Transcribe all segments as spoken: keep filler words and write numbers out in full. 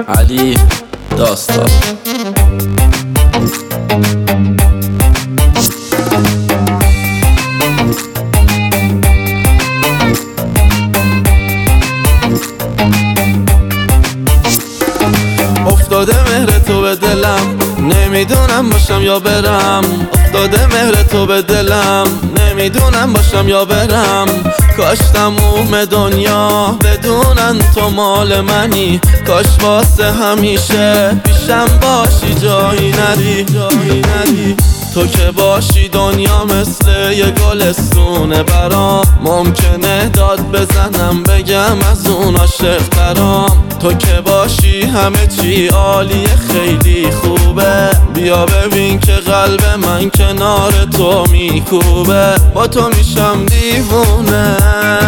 علی داستان. افتاده مهر تو به دلم، نمیدونم باشم یا برم. افتاده مهر تو به دلم، نمیدونم باشم یا برم. کاش تموم دنیا بدونن تو مال منی. کاش واسه همیشه پیشم باشی، جایی نری جایی نری. تو که باشی دنیا مثل یه گلستونه برام. ممکنه داد بزنم بگم از اون عاشق ترام. تو که باشی همه چی عالیه، خیلی خوبه. بیا ببین که قلب من کنار تو میکوبه. با تو میشم دیوونه،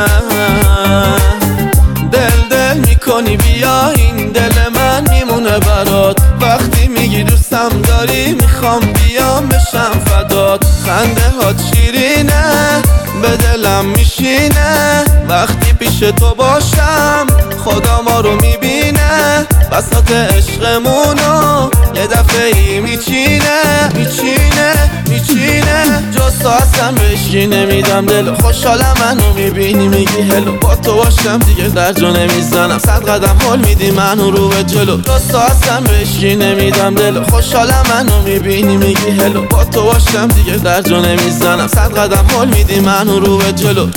دل دل میکنی. بیا این دل من میمونه برات. وقتی میگی دوستم داری میخوام بیام بشم فدات. خنده هات شیرینه به دلم میشینه. وقتی پیش تو باشم خدا ما رو میبینه. بساط عشقمونو یه دفعه ای میچینه میچینه میچینه. جز تو اصلا بهشی نمیدم دل. خوشحالم منو میبینی میگی هلو. با تو باشم دیگه در جا نمیزنم. صد قدم هل میدی منو رو به جلو. جز تو اصلا بهشی نمیدم دل. خوشحالم منو میبینی میگی هلو. با تو باشم دیگه در جا نمیزنم. صد قدم هل میدی منو رو به جلو.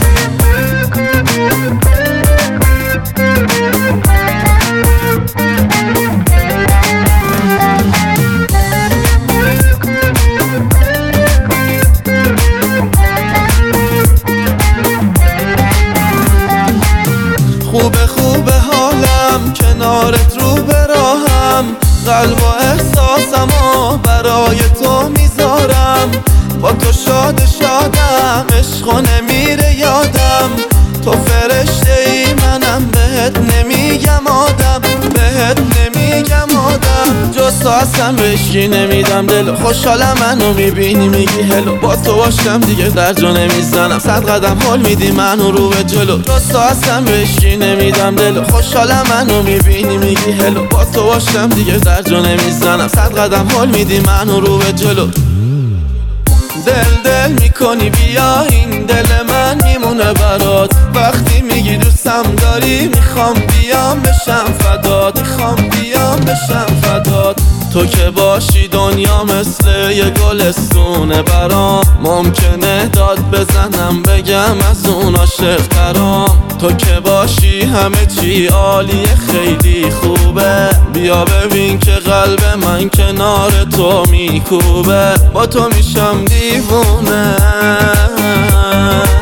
خوبه خوبه حالم کنارت رو به راهم. قلب و احساسمو برای تو میذارم. با تو شاد شادم، عشقو نمیره یادم. تو فرشته ای منم، بهت نمیگم آدم. بهت نمیگم آدم. جز تو اصلا بهشی نمیدم دل. خوشحالم منو میبینی میگی هلو. با تو باشم دیگه در جا نمیزنم. صد قدم هل میدی منو رو به جلو. جز تو اصلا بهشی نمیدم دل. خوشحالم منو میبینی میگی هلو. با تو باشم دیگه در جا نمیزنم. صد قدم هل میدی منو رو به جلو. دل دل میکنی. بیا این دل من میمونه برات. وقتی میگی دوستم داری میخوام بیام بشم فدات. میخوام بیام بشم فدات. تو که باشی دنیا مثل یه گلستونه برام. ممکنه داد بزنم بگم از اون عاشق ترام. تو که باشی همه چی عالیه، خیلی خوبه. بیا ببین که قلب من کنار تو میکوبه. با تو میشم دیوونه.